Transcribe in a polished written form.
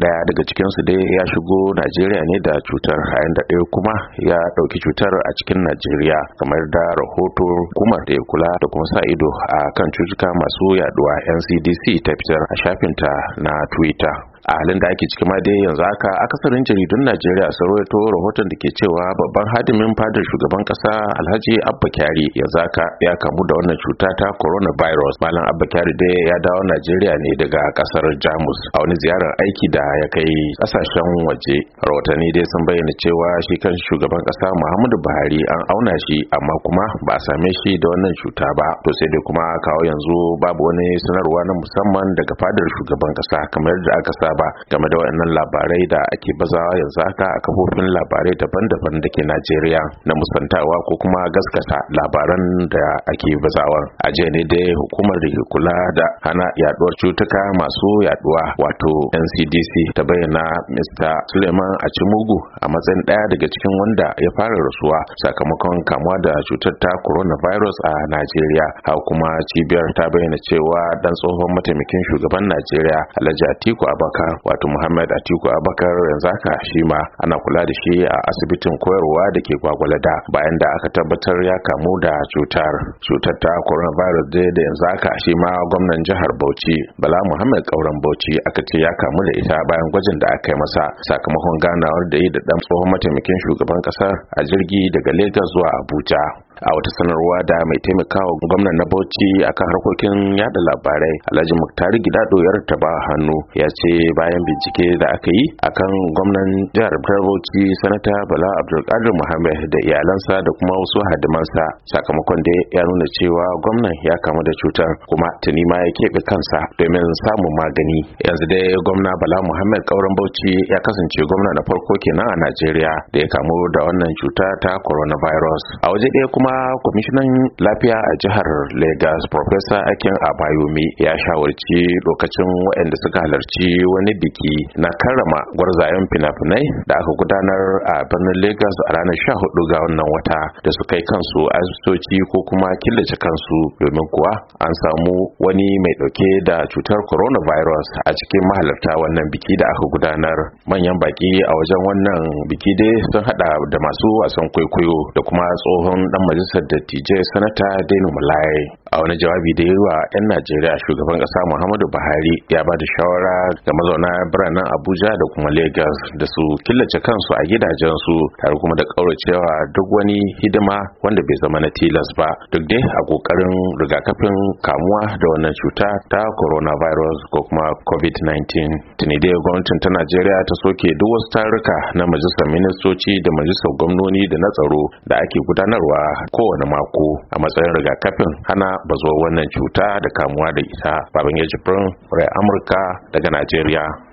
daya daga cikinsu dai ya shigo Najeriya ne da cutar, yayin da ɗaya kuma ya ɗauki cutar a cikin Najeriya, kamar da rahoto hukumar da ya kula da kuma sa ido a kan cutuka masu yaduwa NCDC ta fitar a shafinta na Twitter. A halin da ake ciki ma dai yanzu haka akasarin jaridun Najeriya sun rawaito rahoton da ke cewa babban hadimin fadar shugaban kasa Alhaji Abba Kyari yanzu haka ya kamu da wannan cuta ta coronavirus. Malam Abba Kyari dai ya dawo Najeriya ne daga kasar Jamus a wani ziyarar aiki da ya kai kasashen waje. Rahotanni dai sun bayyana cewa shi kan shugaban kasa Muhammadu Buhari an auna shi amma kuma ba a same shi da wannan cuta ba. To sai dai kuma kawo yanzu babu wani sanarwa na musamman daga fadar shugaban kasa kamar yadda aka sa ba game da waɗannan labarai da ake bazawa yanzu haka a kafofin labarai daban-daban da ke Najeriya na musantawa ko kuma gaskata labaran da ake bazawa. A jiya ne dai hukumar da ke kula da hana yaduwar cutuka masu yaduwa wato NCDC ta bayyana Mr. Suleiman Achimugu a matsayin ɗaya daga cikin wanda ya fara rasuwa sakamakon kamuwa da cutar ta coronavirus a Najeriya. Haka kuma cibiyar ta bayyana cewa dan tsohon mataimakin shugaban Najeriya Alhaji Atiku Abubakar wato Muhammad Atiku Abubakar yanzu haka shi ma ana kula da shi a asibitin koyarwa da ke Gwagwalada bayan da aka tabbatar ya kamu da cutar ta coronavirus da yanzu haka shi ma gwamnan jihar Bauchi Bala Muhammad Kauran Bauchi aka ce ya kamu da ita bayan gwajin da aka yi masa sakamakon ganawar da yi da dan tsohon mataimakin shugaban kasar a jirgi daga Lagos zuwa Abuja. A wata sanarwa da mai taimakawa gwamnan na Bauchi akan harkokin yada labarai Alhaji Muktari Gidado ya rattaba hannu ya ce bayan bincike da aka yi akan gwamnan jihar Bauchi sanata Bala Abdulkadir Muhammad da iyalansa da kuma wasu hadimansa sakamakon da ya nuna cewa gwamnan ya kamu da cutar kuma tuni ma ya keɓe kansa domin samun magani. Yanzu dai gwamna Bala Muhammad Kauran Bauchi ya kasance gwamna na farko kenan a Najeriya da ya kamu da wannan cuta ta coronavirus. A waje ɗaya kuma kwamishinan lafiya a jihar Lagos Professor Akin Abayomi ya shawarci lokacin waɗanda suka halarci wani biki na karrama gwarzayen fina-finai da aka gudanar a birnin Lagos a ranar 14 ga wannan wata da su kai kansu asibitoci ko kuma killace kansu domin kuwa an samu wani mai dauke da cutar coronavirus a cikin mahalarta wannan biki da aka gudanar. Manyan baki a wajen wannan biki dai sun hada da masu wasan kwaikwayo da kuma tsohon dan majalisar dattijai sanata Dino Malaye. A wani jawabi da yi wa 'yan Najeriya shugaban kasa Muhammadu Buhari ya ba da shawara ga mazauna biranen Abuja da kuma Lagos da su killace kansu a gidajensu tare kuma da kauracewa duk wani hidima wanda bai zama na tilas ba duk dai a kokarin rigakafin kamuwa da wannan cuta ta coronavirus ko kuma COVID-19. Tuni dai gwamnatin ta Najeriya ta soke duk wasu taruka na majalisar ministoci da majalisar gwamnoni da na tsaro da ake gudanarwa kowane mako a matsayin rigakafin hana bazuwar wannan cuta da kamuwa da ita. Babangida Jibrin, Amurka daga Najeriya.